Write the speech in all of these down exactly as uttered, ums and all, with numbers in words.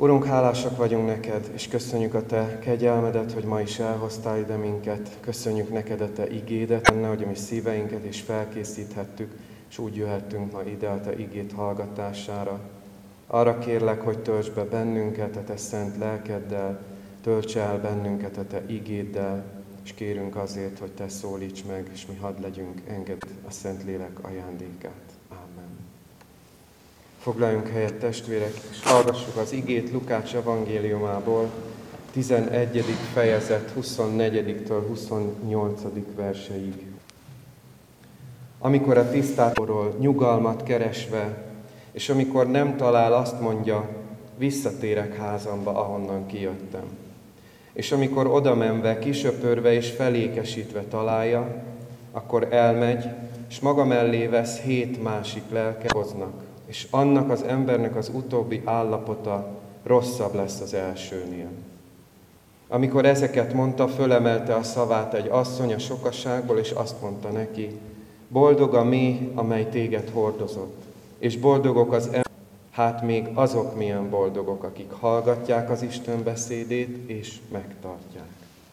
Urunk, hálásak vagyunk neked, és köszönjük a te kegyelmedet, hogy ma is elhoztál ide minket. Köszönjük neked a te igédet, benne, hogy a mi szíveinket is felkészíthettük, és úgy jöhettünk ma ide a te igét hallgatására. Arra kérlek, hogy töltsd be bennünket a te szent lelkeddel, tölts el bennünket a te igéddel, és kérünk azért, hogy te szólíts meg, és mi hadd legyünk, engedd a Szentlélek ajándékát. Amen. Foglaljunk helyet, testvérek, és hallgassuk az igét Lukács evangéliumából, tizenegyedik fejezet huszonnegyediktől huszonnyolcadik verseig. Amikor a tisztáról nyugalmat keresve, és amikor nem talál, azt mondja, visszatérek házamba, ahonnan kijöttem. És amikor odamenve, kisöpörve és felékesítve találja, akkor elmegy, és maga mellé vesz hét másik lelket hoznak, és annak az embernek az utóbbi állapota rosszabb lesz az elsőnél. Amikor ezeket mondta, fölemelte a szavát egy asszony a sokaságból, és azt mondta neki, boldog a méh, amely téged hordozott, és boldogok az emberek, hát még azok milyen boldogok, akik hallgatják az Isten beszédét, és megtartják.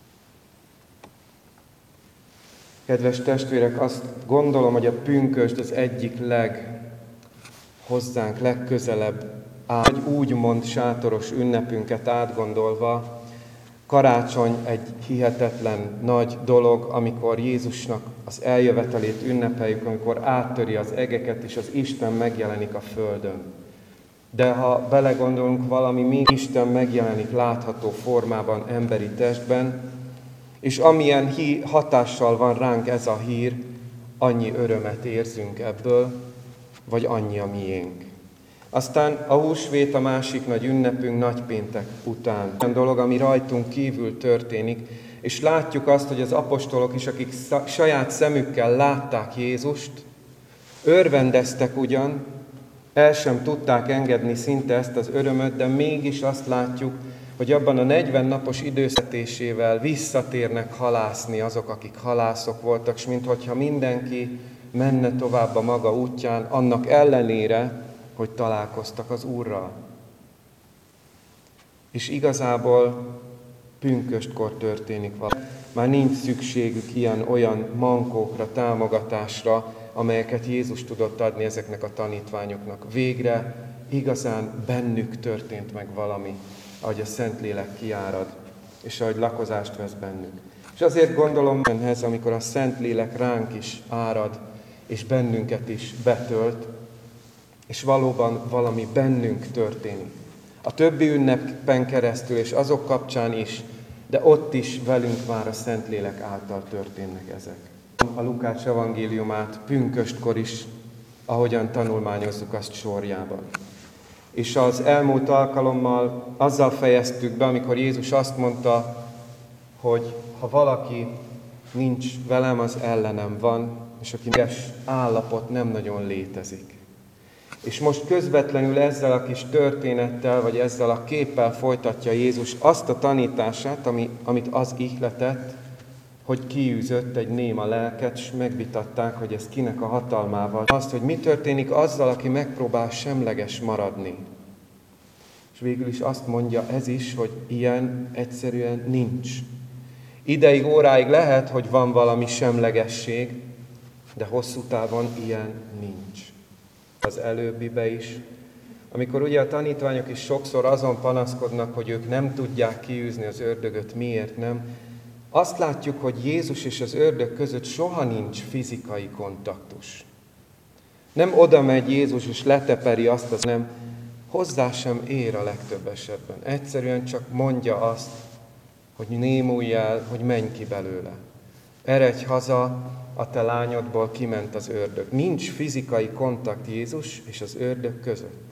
Kedves testvérek, azt gondolom, hogy a pünkösd az egyik leg hozzánk legközelebb áll, hogy úgymond sátoros ünnepünket átgondolva, karácsony egy hihetetlen nagy dolog, amikor Jézusnak az eljövetelét ünnepeljük, amikor áttöri az egeket, és az Isten megjelenik a földön. De ha belegondolunk, valami még Isten megjelenik látható formában, emberi testben, és amilyen hí- hatással van ránk ez a hír, annyi örömet érzünk ebből, vagy annyi a miénk. Aztán a húsvét a másik nagy ünnepünk nagypéntek után. Olyan dolog, ami rajtunk kívül történik, és látjuk azt, hogy az apostolok is, akik saját szemükkel látták Jézust, örvendeztek ugyan, el sem tudták engedni szinte ezt az örömöt, de mégis azt látjuk, hogy abban a negyven napos időszetésével visszatérnek halászni azok, akik halászok voltak, s minthogyha mindenki menne tovább a maga útján, annak ellenére, hogy találkoztak az Úrral. És igazából pünköstkor történik valami. Már nincs szükségük ilyen-olyan mankókra, támogatásra, amelyeket Jézus tudott adni ezeknek a tanítványoknak. Végre igazán bennük történt meg valami, ahogy a Szentlélek kiárad, és ahogy lakozást vesz bennük. És azért gondolom ehhez, amikor a Szentlélek ránk is árad, és bennünket is betölt, és valóban valami bennünk történik. A többi ünnepen keresztül, és azok kapcsán is, de ott is velünk már a Szentlélek által történnek ezek. A Lukács evangéliumát pünköstkor is, ahogyan tanulmányozzuk azt sorjában. És az elmúlt alkalommal azzal fejeztük be, amikor Jézus azt mondta, hogy ha valaki nincs velem, az ellenem van, és aki üres állapot nem nagyon létezik. És most közvetlenül ezzel a kis történettel, vagy ezzel a képpel folytatja Jézus azt a tanítását, ami, amit az ihletett, hogy kiűzött egy néma lelket, és megvitatták, hogy ez kinek a hatalmával. Azt, hogy mi történik azzal, aki megpróbál semleges maradni. És végül is azt mondja ez is, hogy ilyen egyszerűen nincs. Ideig, óráig lehet, hogy van valami semlegesség, de hosszú távon ilyen nincs. Az előbbibe is, amikor ugye a tanítványok is sokszor azon panaszkodnak, hogy ők nem tudják kiűzni az ördögöt, miért nem, azt látjuk, hogy Jézus és az ördög között soha nincs fizikai kontaktus. Nem oda megy Jézus és leteperi azt, az nem, hozzá sem ér a legtöbb esetben. Egyszerűen csak mondja azt, hogy némulj el, hogy menj ki belőle. Eredj haza, a te lányodból kiment az ördög. Nincs fizikai kontakt Jézus és az ördög között.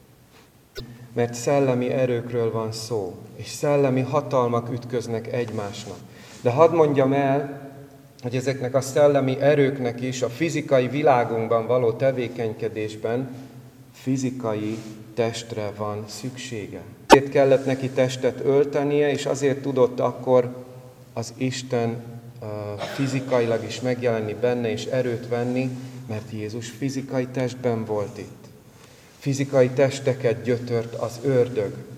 Mert szellemi erőkről van szó, és szellemi hatalmak ütköznek egymásnak. De hadd mondjam el, hogy ezeknek a szellemi erőknek is a fizikai világunkban való tevékenykedésben fizikai testre van szüksége. Ezért kellett neki testet öltenie, és azért tudott akkor az Isten uh, fizikailag is megjelenni benne, és erőt venni, mert Jézus fizikai testben volt itt. Fizikai testeket gyötört az ördög.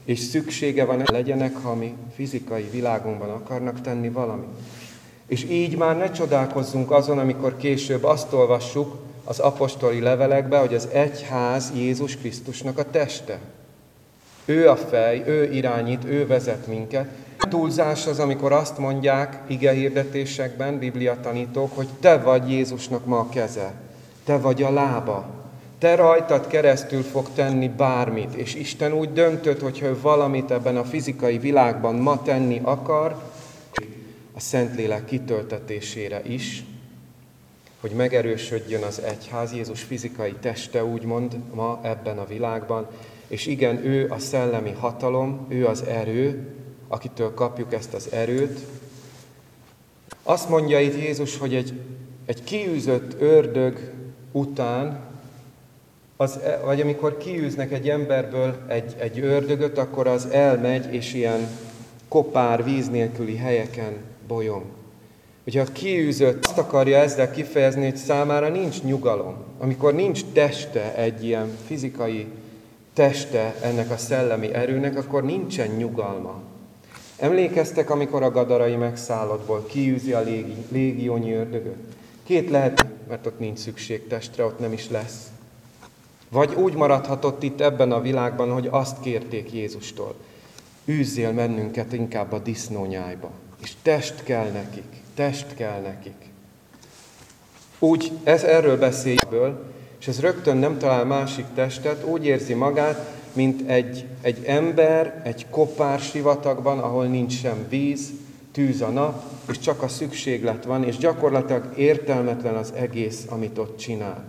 és szüksége van, legyenek, ha mi fizikai világunkban akarnak tenni valamit. És így már ne csodálkozzunk azon, amikor később azt olvassuk az apostoli levelekbe, hogy az egyház Jézus Krisztusnak a teste. Ő a fej, ő irányít, ő vezet minket. Túlzás az, amikor azt mondják igehirdetésekben, bibliatanítók, hogy te vagy Jézusnak ma a keze, te vagy a lába, te rajtad keresztül fog tenni bármit, és Isten úgy döntött, hogyha ő valamit ebben a fizikai világban ma tenni akar, a Szentlélek kitöltetésére is, hogy megerősödjön az egyház, Jézus fizikai teste, úgymond ma ebben a világban, és igen, ő a szellemi hatalom, ő az erő, akitől kapjuk ezt az erőt. Azt mondja itt Jézus, hogy egy, egy kiűzött ördög után, az, vagy amikor kiűznek egy emberből egy, egy ördögöt, akkor az elmegy, és ilyen kopár, víz nélküli helyeken bolyong. Ugye a kiűzött azt akarja ezzel kifejezni, hogy számára nincs nyugalom. Amikor nincs teste, egy ilyen fizikai teste ennek a szellemi erőnek, akkor nincsen nyugalma. Emlékeztek, amikor a gadarai megszállottból kiűzi a légi, légiónyi ördögöt? Két lehet, mert ott nincs szükség testre, ott nem is lesz. Vagy úgy maradhatott itt ebben a világban, hogy azt kérték Jézustól. Űzzél bennünket inkább a disznónyájba. És test kell nekik, test kell nekik. Úgy, ez erről beszéljből, és ez rögtön nem talál másik testet, úgy érzi magát, mint egy, egy ember egy kopár sivatagban, ahol nincs sem víz, tűz a nap, és csak a szükséglet van, és gyakorlatilag értelmetlen az egész, amit ott csinál.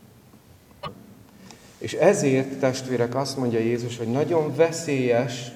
És ezért, testvérek, azt mondja Jézus, hogy nagyon veszélyes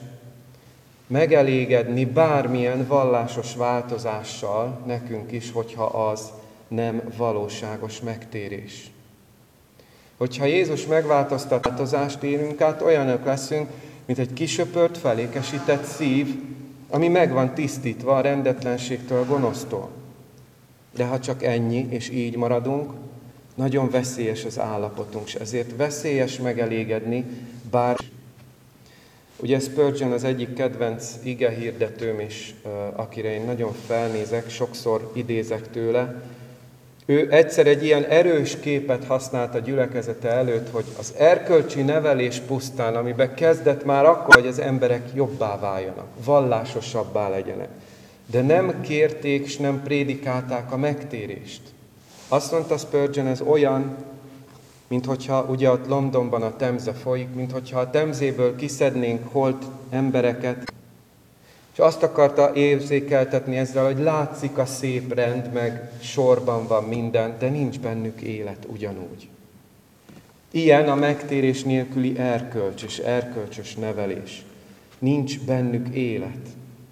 megelégedni bármilyen vallásos változással nekünk is, hogyha az nem valóságos megtérés. Hogyha Jézus megváltoztat, változást érünk át, olyanok leszünk, mint egy kisöpört, felékesített szív, ami meg van tisztítva a rendetlenségtől, a gonosztól. De ha csak ennyi, és így maradunk, nagyon veszélyes az állapotunk, és ezért veszélyes megelégedni, bár... Ugye Spurgeon az egyik kedvenc igehirdetőm is, akire én nagyon felnézek, sokszor idézek tőle. Ő egyszer egy ilyen erős képet használt a gyülekezete előtt, hogy az erkölcsi nevelés pusztán, amiben kezdett már akkor, hogy az emberek jobbá váljanak, vallásosabbá legyenek. De nem kérték, és nem prédikálták a megtérést. Azt mondta Spurgeon, ez olyan, mint hogyha ugye ott Londonban a Temze folyik, mint hogyha a Temzéből kiszednénk holt embereket, és azt akarta érzékeltetni ezzel, hogy látszik a szép rend, meg sorban van minden, de nincs bennük élet ugyanúgy. Ilyen a megtérés nélküli erkölcs és erkölcsös nevelés. Nincs bennük élet.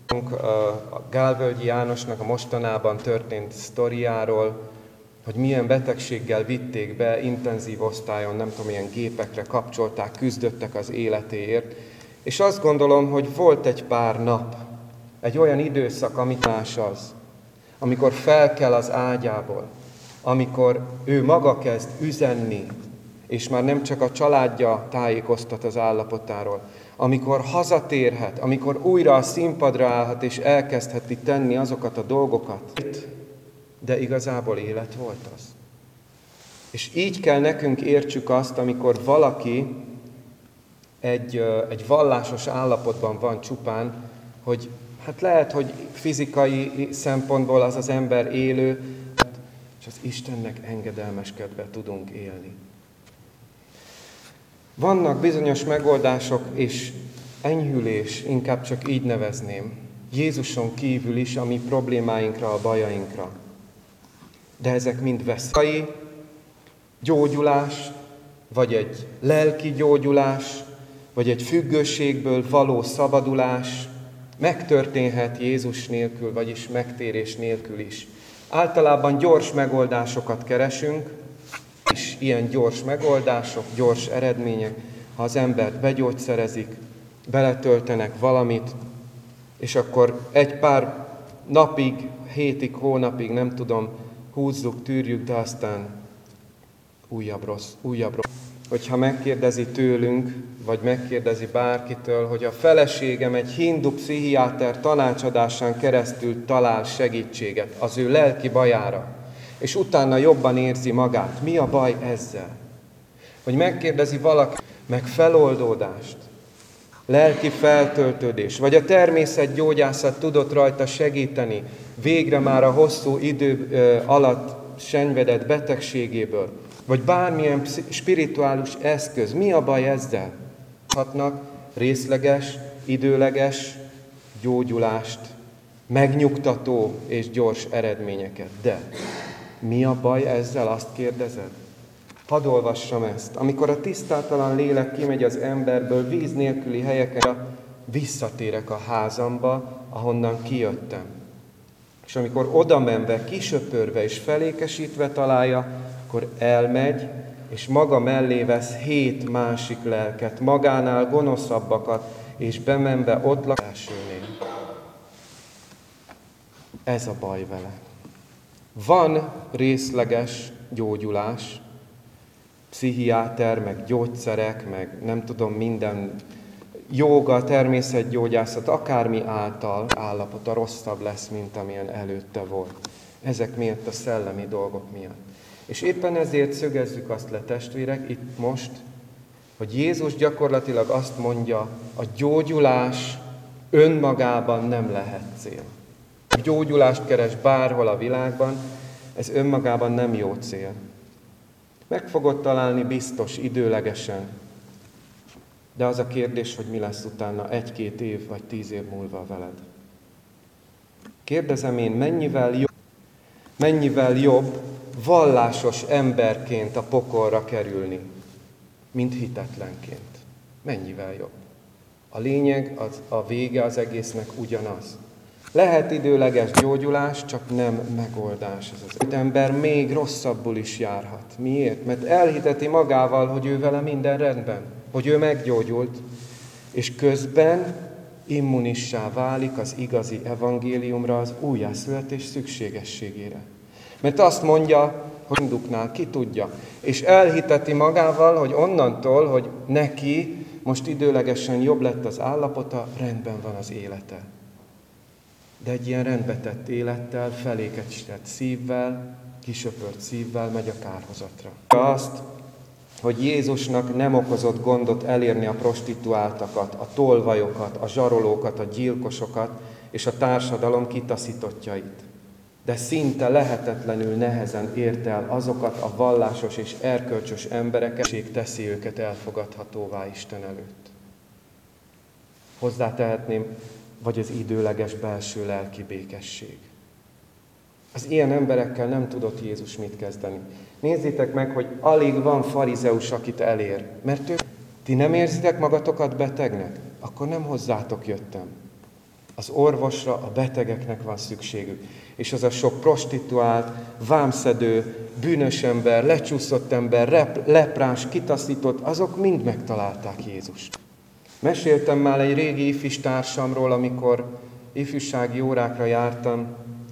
A Gálvölgyi Jánosnak a mostanában történt sztoriáról, hogy milyen betegséggel vitték be, intenzív osztályon, nem tudom, milyen gépekre kapcsolták, küzdöttek az életéért. És azt gondolom, hogy volt egy pár nap, egy olyan időszak, amit más az, amikor felkel az ágyából, amikor ő maga kezd üzenni, és már nem csak a családja tájékoztat az állapotáról, amikor hazatérhet, amikor újra a színpadra állhat, és elkezdheti tenni azokat a dolgokat, de igazából élet volt az. És így kell nekünk értsük azt, amikor valaki egy, egy vallásos állapotban van csupán, hogy hát lehet, hogy fizikai szempontból az az ember élő, és az Istennek engedelmeskedve tudunk élni. Vannak bizonyos megoldások és enyhülés, inkább csak így nevezném, Jézuson kívül is a mi problémáinkra, a bajainkra. De ezek mind veszély, gyógyulás, vagy egy lelki gyógyulás, vagy egy függőségből való szabadulás megtörténhet Jézus nélkül, vagyis megtérés nélkül is. Általában gyors megoldásokat keresünk, és ilyen gyors megoldások, gyors eredmények, ha az embert begyógyszerezik, beletöltenek valamit, és akkor egy pár napig, hétig, hónapig, nem tudom, húzzuk, tűrjük, de aztán újabb rossz, újabb rossz. hogyha megkérdezi tőlünk, vagy megkérdezi bárkitől, hogy a feleségem egy hindu pszichiáter tanácsadásán keresztül talál segítséget az ő lelki bajára, és utána jobban érzi magát. Mi a baj ezzel? Vagy megkérdezi valaki meg feloldódást, lelki feltöltődés, vagy a természetgyógyászat tudott rajta segíteni, végre már a hosszú idő alatt szenvedett betegségéből, vagy bármilyen spirituális eszköz. Mi a baj ezzel? Hatnak részleges, időleges gyógyulást, megnyugtató és gyors eredményeket. De mi a baj ezzel, azt kérdezed? Hadd olvassam ezt. Amikor a tisztátalan lélek kimegy az emberből víz nélküli helyeken, visszatérek a házamba, ahonnan kijöttem. És amikor oda menve, kisöpörve és felékesítve találja, akkor elmegy, és maga mellé vesz hét másik lelket, magánál gonoszabbakat, és bemenve ott lakásülnél. Ez a baj vele. Van részleges gyógyulás, pszichiáter, meg gyógyszerek, meg nem tudom, minden jóga, természetgyógyászat, akármi által állapota rosszabb lesz, mint amilyen előtte volt. Ezek miatt, a szellemi dolgok miatt. És éppen ezért szögezzük azt le, testvérek, itt most, hogy Jézus gyakorlatilag azt mondja, a gyógyulás önmagában nem lehet cél. A gyógyulást keres bárhol a világban, ez önmagában nem jó cél. Meg fogod találni biztos, időlegesen, de az a kérdés, hogy mi lesz utána egy-két év vagy tíz év múlva veled. Kérdezem én, mennyivel jobb, mennyivel jobb vallásos emberként a pokolra kerülni, mint hitetlenként. Mennyivel jobb. A lényeg, az, a vége az egésznek ugyanaz. Lehet időleges gyógyulás, csak nem megoldás. Ez az ember még rosszabbul is járhat. Miért? Mert elhiteti magával, hogy ő vele minden rendben, hogy ő meggyógyult, és közben immunissá válik az igazi evangéliumra, az újjászületés szükségességére. Mert azt mondja, hogy hinduknál ki tudja, és elhiteti magával, hogy onnantól, hogy neki most időlegesen jobb lett az állapota, rendben van az élete. De egy ilyen rendbetett élettel, felékesített szívvel, kisöpört szívvel megy a kárhozatra. Azt, hogy Jézusnak nem okozott gondot elérni a prostituáltakat, a tolvajokat, a zsarolókat, a gyilkosokat és a társadalom kitaszítottjait. De szinte lehetetlenül nehezen érte el azokat a vallásos és erkölcsös embereket, és teszi őket elfogadhatóvá Isten előtt. Hozzátehetném, vagy az időleges belső lelki békesség. Az ilyen emberekkel nem tudott Jézus mit kezdeni. Nézzétek meg, hogy alig van farizeus, akit elér. Mert ő, ti nem érzitek magatokat betegnek? Akkor nem hozzátok jöttem. Az orvosra a betegeknek van szükségük. És az a sok prostituált, vámszedő, bűnös ember, lecsúszott ember, rep, leprás, kitaszított, azok mind megtalálták Jézust. Meséltem már egy régi ifjús társamról, amikor ifjúsági órákra jártam.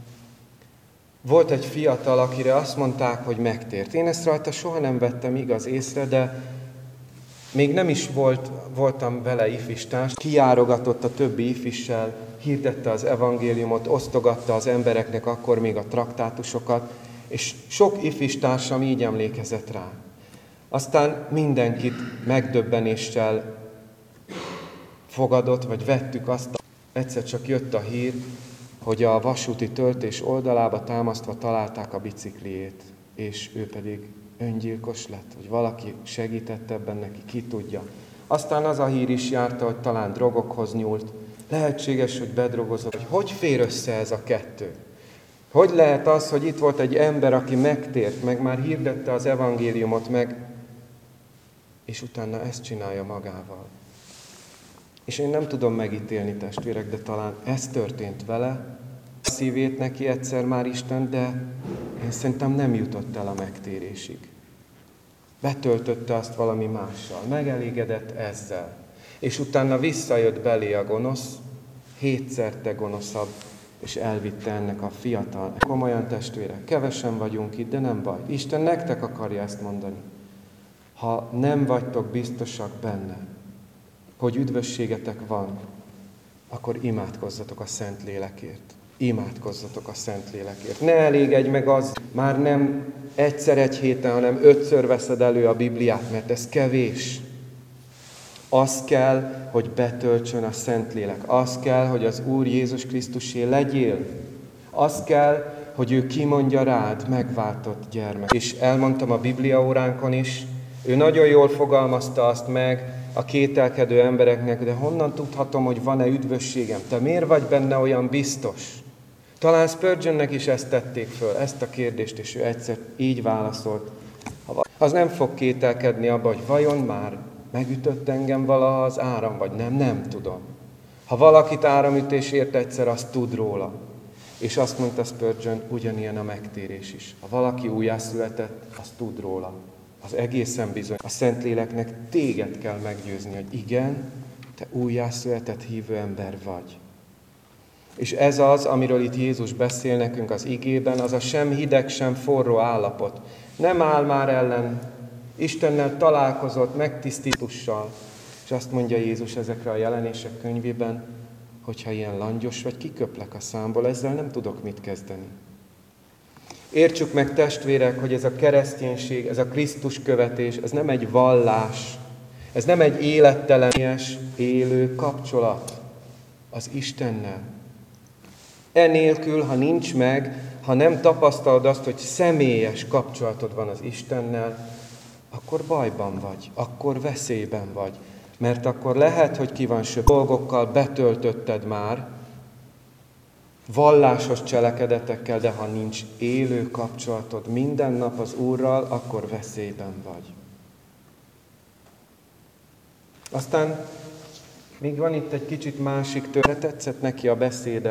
Volt egy fiatal, akire azt mondták, hogy megtért. Én ezt rajta soha nem vettem igaz észre, de még nem is volt, voltam vele ifjústárs. Kijárogatott a többi ifjússal, hirdette az evangéliumot, osztogatta az embereknek akkor még a traktátusokat, és sok ifjústársam így emlékezett rá. Aztán mindenkit megdöbbenéssel fogadott, vagy vettük azt, egyszer csak jött a hír, hogy a vasúti töltés oldalába támasztva találták a bicikliét, és ő pedig öngyilkos lett, hogy valaki segített ebben neki, ki tudja. Aztán az a hír is járta, hogy talán drogokhoz nyúlt. Lehetséges, hogy bedrogozott. Hogy hogy fér össze ez a kettő? Hogy lehet az, hogy itt volt egy ember, aki megtért, meg már hirdette az evangéliumot meg, és utána ezt csinálja magával? És én nem tudom megítélni, testvérek, de talán ez történt vele, a szívét neki egyszer már Isten, de én szerintem nem jutott el a megtérésig. Betöltötte azt valami mással, megelégedett ezzel. És utána visszajött belé a gonosz, hétszer te gonoszabb, és elvitte ennek a fiatal. Komolyan, testvérek, kevesen vagyunk itt, de nem baj. Isten nektek akarja ezt mondani. Ha nem vagytok biztosak benne, hogy üdvösségetek van, akkor imádkozzatok a Szentlélekért. Imádkozzatok a Szentlélekért. Ne elégedj meg az, már nem egyszer egy héten, hanem ötször veszed elő a Bibliát, mert ez kevés. Az kell, hogy betöltsön a Szentlélek. Az kell, hogy az Úr Jézus Krisztusé legyél. Az kell, hogy ő kimondja rád, megváltott gyermek. És elmondtam a Biblia óránkon is, ő nagyon jól fogalmazta azt meg a kételkedő embereknek, de honnan tudhatom, hogy van-e üdvösségem? Te miért vagy benne olyan biztos? Talán Spurgeonnek is ezt tették föl, ezt a kérdést, és ő egyszer így válaszolt. Az nem fog kételkedni abba, hogy vajon már megütött engem valaha az áram, vagy nem, nem tudom. Ha valakit áramütés ért egyszer, azt tud róla. És azt mondta Spurgeon, ugyanilyen a megtérés is. Ha valaki újjászületett, azt tud róla. Az egészen bizony. A Szentléleknek téged kell meggyőzni, hogy igen, te újjászületett hívő ember vagy. És ez az, amiről itt Jézus beszél nekünk az igében, az a sem hideg, sem forró állapot. Nem áll már ellen, Istennel találkozott, megtisztítussal. És azt mondja Jézus ezekre a jelenések könyvében, hogyha ilyen langyos vagy, kiköplek a számból, ezzel nem tudok mit kezdeni. Értsük meg, testvérek, hogy ez a kereszténység, ez a Krisztus követés, ez nem egy vallás, ez nem egy élettelenies, élő kapcsolat az Istennel. Enélkül, ha nincs meg, ha nem tapasztalod azt, hogy személyes kapcsolatod van az Istennel, akkor bajban vagy, akkor veszélyben vagy. Mert akkor lehet, hogy ki van söpörve, dolgokkal betöltötted már, vallásos cselekedetekkel, de ha nincs élő kapcsolatod minden nap az Úrral, akkor veszélyben vagy. Aztán még van itt egy kicsit másik történet, tetszett neki a beszéde.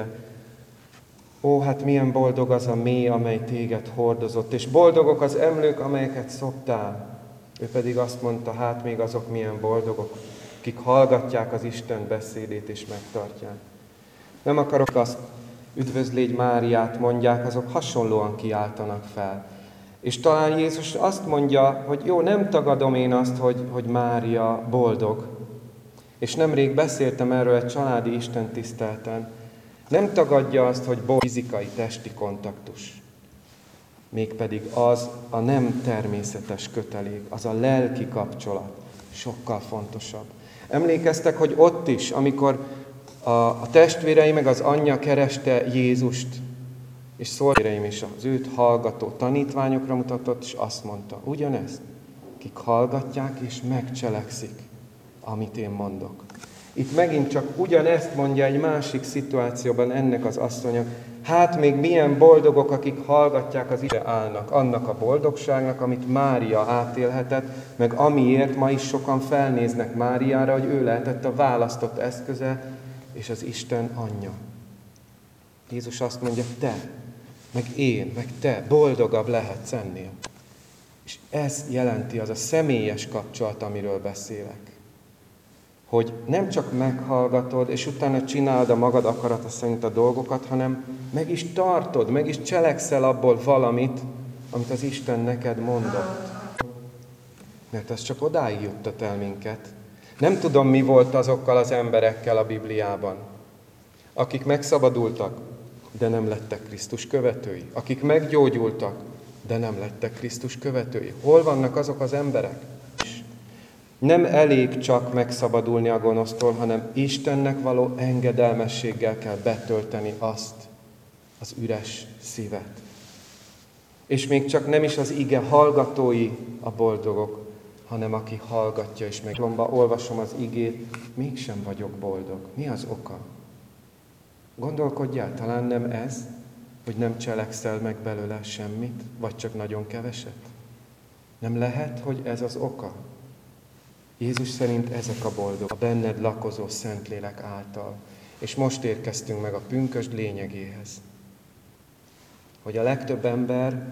Ó, hát milyen boldog az a mély, amely téged hordozott, és boldogok az emlők, amelyeket szoptál. Ő pedig azt mondta, hát még azok milyen boldogok, akik hallgatják az Isten beszédét és megtartják. Nem akarok azt, üdvözlégy Máriát mondják, azok hasonlóan kiáltanak fel. És talán Jézus azt mondja, hogy jó, nem tagadom én azt, hogy, hogy Mária boldog. És nemrég beszéltem erről egy családi istentiszteleten. Nem tagadja azt, hogy boldog fizikai, testi kontaktus. Mégpedig az a nem természetes kötelék, az a lelki kapcsolat sokkal fontosabb. Emlékeztek, hogy ott is, amikor a, a testvérei meg az anyja kereste Jézust, és szolgáim is az őt hallgató tanítványokra mutatott, és azt mondta, ugyanezt, akik hallgatják és megcselekszik, amit én mondok. Itt megint csak ugyanezt mondja egy másik szituációban ennek az asszonya, hát még milyen boldogok, akik hallgatják az Isten állnak, annak a boldogságnak, amit Mária átélhetett, meg amiért ma is sokan felnéznek Máriára, hogy ő lehetett a választott eszköze, és az Isten anyja. Jézus azt mondja, te, meg én, meg te boldogabb lehetsz ennél. És ez jelenti az a személyes kapcsolat, amiről beszélek. Hogy nem csak meghallgatod, és utána csinálod a magad akarata szerint a dolgokat, hanem meg is tartod, meg is cselekszel abból valamit, amit az Isten neked mondott. Mert az csak odáig juttat el minket. Nem tudom, mi volt azokkal az emberekkel a Bibliában, akik megszabadultak, de nem lettek Krisztus követői. Akik meggyógyultak, de nem lettek Krisztus követői. Hol vannak azok az emberek? Nem elég csak megszabadulni a gonosztól, hanem Istennek való engedelmességgel kell betölteni azt, az üres szívet. És még csak nem is az ige hallgatói a boldogok, hanem aki hallgatja és meg. Olvasom az igét, mégsem vagyok boldog. Mi az oka? Gondolkodjál, talán nem ez, hogy nem cselekszel meg belőle semmit, vagy csak nagyon keveset? Nem lehet, hogy ez az oka? Jézus szerint ezek a boldog, a benned lakozó Szentlélek által. És most érkeztünk meg a pünkösd lényegéhez. Hogy a legtöbb ember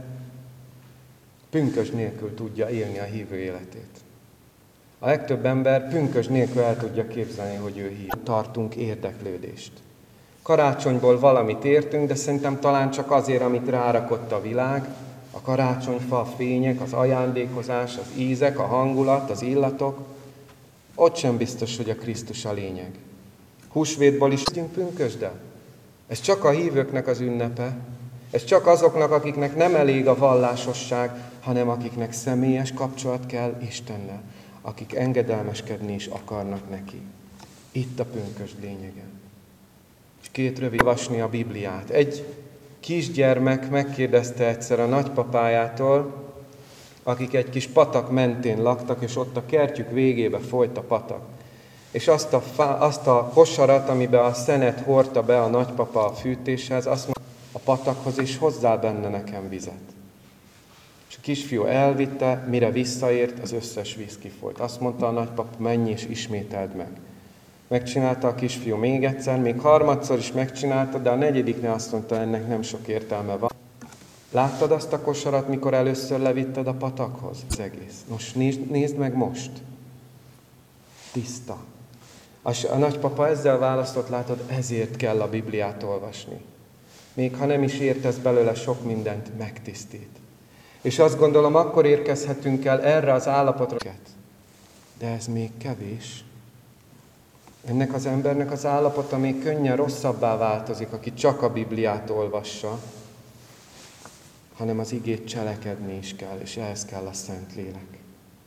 pünkösd nélkül tudja élni a hívő életét. A legtöbb ember pünkösd nélkül el tudja képzelni, hogy ő hív. Tartunk érdeklődést. Karácsonyból valamit értünk, de szerintem talán csak azért, amit rárakott a világ, A karácsonyfa, a fények, az ajándékozás, az ízek, a hangulat, az illatok, ott sem biztos, hogy a Krisztus a lényeg. Húsvétból is legyünk pünkösdel. Ez csak a hívőknek az ünnepe, ez csak azoknak, akiknek nem elég a vallásosság, hanem akiknek személyes kapcsolat kell Istennel, akik engedelmeskedni is akarnak neki. Itt a pünkösd lényege. És két rövid olvasni a Bibliát. Egy kisgyermek megkérdezte egyszer a nagypapájától, akik egy kis patak mentén laktak, és ott a kertjük végébe folyt a patak. És azt a, fá, azt a kosarat, amiben a szenet hordta be a nagypapa a fűtéshez, azt mondta a patakhoz, és hozzá benne nekem vizet. És a kisfiú elvitte, mire visszaért, az összes víz kifolyt. Azt mondta a nagypapa, menj és ismételd meg. Megcsinálta a kisfiú még egyszer, még harmadszor is megcsinálta, de a negyediknél azt mondta, ennek nem sok értelme van. Láttad azt a kosarat, mikor először levitted a patakhoz? Az egész. Most nézd, nézd meg most. Tiszta. A nagypapa ezzel választott, látod, ezért kell a Bibliát olvasni. Még ha nem is értesz belőle sok mindent, megtisztít. És azt gondolom, akkor érkezhetünk el erre az állapotra. De ez még kevés. Ennek az embernek az állapota még könnyen rosszabbá változik, aki csak a Bibliát olvassa, hanem az igét cselekedni is kell, és ehhez kell a Szentlélek.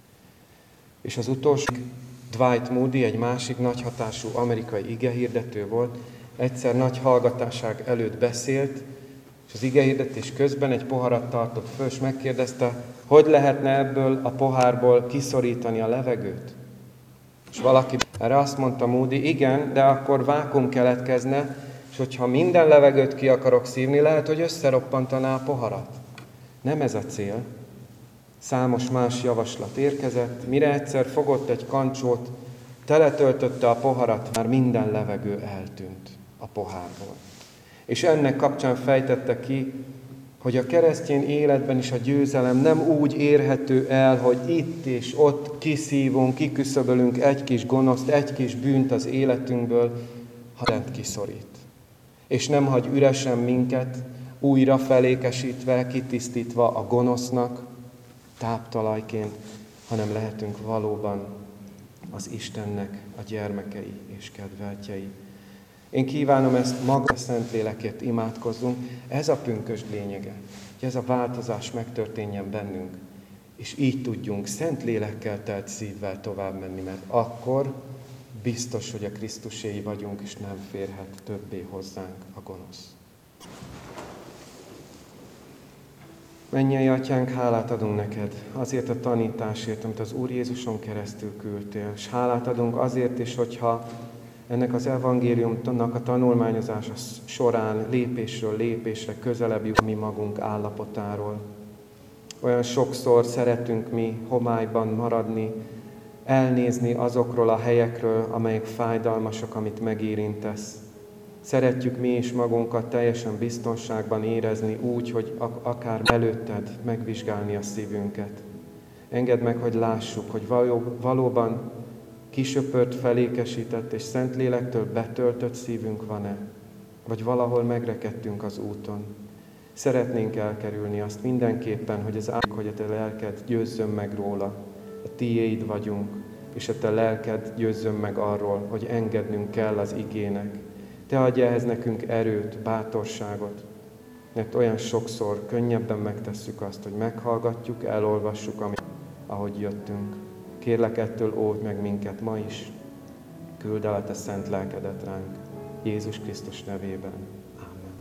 És az utolsó, Dwight Moody, egy másik nagy hatású amerikai igehirdető volt, egyszer nagy hallgatáság előtt beszélt, és az igehirdetés közben egy poharat tartott föl, és megkérdezte, hogy lehetne ebből a pohárból kiszorítani a levegőt. És valaki erre azt mondta Moody, igen, de akkor vákum keletkezne, és hogyha minden levegőt ki akarok szívni, lehet, hogy összeroppantaná a poharat. Nem ez a cél. Számos más javaslat érkezett, mire egyszer fogott egy kancsót, teletöltötte a poharat, már minden levegő eltűnt a pohárból. És ennek kapcsán fejtette ki, hogy a keresztény életben is a győzelem nem úgy érhető el, hogy itt és ott kiszívunk, kiküszöbölünk egy kis gonoszt, egy kis bűnt az életünkből, hanem kiszorít. És nem hagy üresen minket, újra felékesítve, kitisztítva a gonosznak, táptalajként, hanem lehetünk valóban az Istennek a gyermekei és kedveltjei. Én kívánom ezt, maga a Szentlélekért imádkozzunk, ez a pünkösd lényege, hogy ez a változás megtörténjen bennünk, és így tudjunk Szentlélekkel telt szívvel tovább menni, mert akkor biztos, hogy a Krisztuséi vagyunk, és nem férhet többé hozzánk a gonosz. Mennyei Atyánk, hálát adunk neked azért a tanításért, amit az Úr Jézuson keresztül küldtél, és hálát adunk azért is, hogyha ennek az evangéliumnak a tanulmányozása során lépésről lépésre közelebb jut mi magunk állapotáról. Olyan sokszor szeretünk mi homályban maradni, elnézni azokról a helyekről, amelyek fájdalmasak, amit megérintesz. Szeretjük mi is magunkat teljesen biztonságban érezni úgy, hogy akár előtted megvizsgálni a szívünket. Engedd meg, hogy lássuk, hogy való, valóban kisöpört, felékesített és Szentlélektől betöltött szívünk van-e, vagy valahol megrekedtünk az úton. Szeretnénk elkerülni azt mindenképpen, hogy az áll, hogy a te lelked győzzön meg róla. A tiéd vagyunk, és a te lelked győzzön meg arról, hogy engednünk kell az igének. Te adj ehhez nekünk erőt, bátorságot, mert olyan sokszor könnyebben megtesszük azt, hogy meghallgatjuk, elolvassuk, amit, ahogy jöttünk. Kérlek, ettől óvj meg minket ma is. Küld el a te szent lelkedet ránk. Jézus Krisztus nevében.